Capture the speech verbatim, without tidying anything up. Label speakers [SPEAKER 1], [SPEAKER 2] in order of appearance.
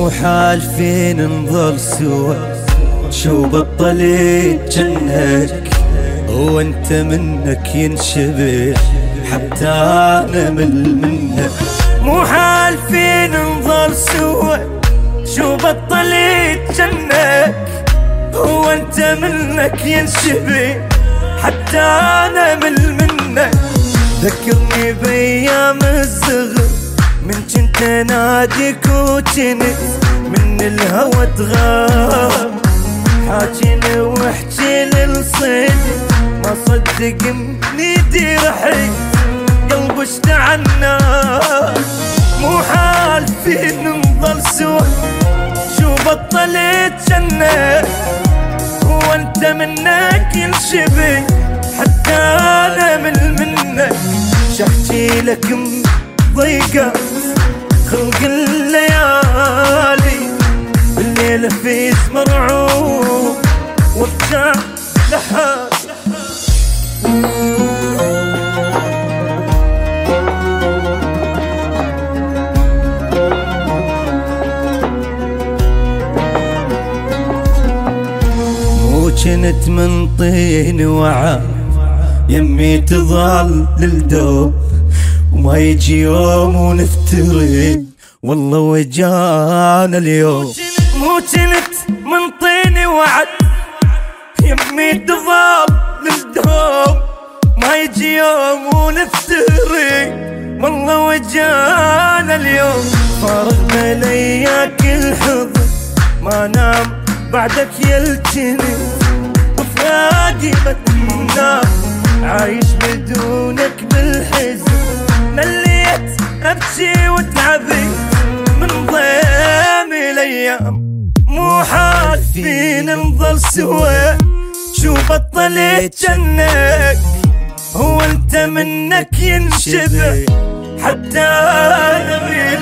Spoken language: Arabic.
[SPEAKER 1] مو حالفين نظل سوا، شو بطلت جنك وانت منك ينشبه حتى انا مل منك. مو حالفين نظل سوا، شو بطلت جنك وانت منك ينشبه حتى انا مل منك. ذكرني بايام الصغر من كنت ناديك وجنت من الهوى تغاب، حاجيني واحكي للصيد ما صدق منيدي رحيت قلب اشتعلنا. مو حالفين نظل سوا، شو بطلت جنك وانت منك ينشبه حتى انا من منك. شحكي لك ضيقة خلق الليالي بالليل في مرعوب وارجع لحالي. وجنت من طين وعا يمي تظل للدوب وما يجي يوم ونفتري والله وجانا اليوم. مو جنت من طين وعد يمي تظل للدوب ما يجي يوم ونفتري والله وجانا اليوم. فارغ ملياك الحضن ما نام بعدك يلتني وفراقي بتنام عايش بدونك بالحزن. مليت ابكي وتعبي من ضيم الايام. مو حالفين نظل سوا، شو بطلت جنك وانت منك ينشبه حتى انا